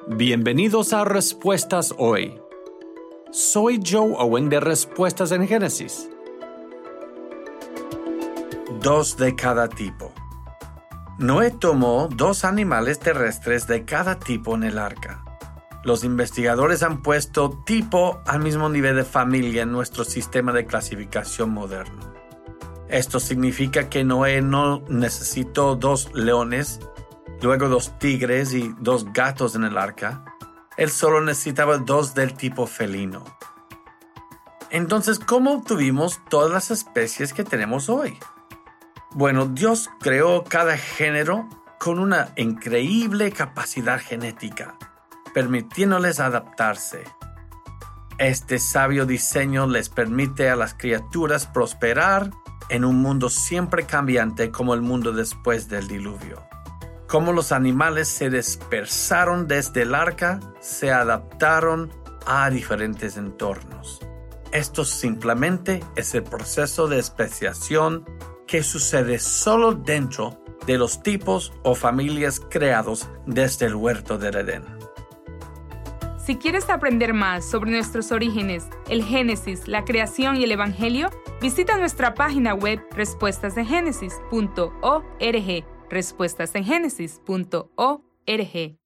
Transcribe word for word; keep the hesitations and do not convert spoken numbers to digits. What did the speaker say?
Bienvenidos a Respuestas Hoy. Soy Joe Owen de Respuestas en Génesis. Dos de cada tipo. Noé tomó dos animales terrestres de cada tipo en el arca. Los investigadores han puesto tipo al mismo nivel de familia en nuestro sistema de clasificación moderno. Esto significa que Noé no necesitó dos leones, luego dos tigres y dos gatos en el arca. Él solo necesitaba dos del tipo felino. Entonces, ¿cómo obtuvimos todas las especies que tenemos hoy? Bueno, Dios creó cada género con una increíble capacidad genética, permitiéndoles adaptarse. Este sabio diseño les permite a las criaturas prosperar en un mundo siempre cambiante como el mundo después del diluvio. Como los animales se dispersaron desde el arca, se adaptaron a diferentes entornos. Esto simplemente es el proceso de especiación que sucede solo dentro de los tipos o familias creados desde el huerto del Edén. Si quieres aprender más sobre nuestros orígenes, el Génesis, la creación y el Evangelio, visita nuestra página web respuestas en génesis punto org. respuestas en génesis punto org.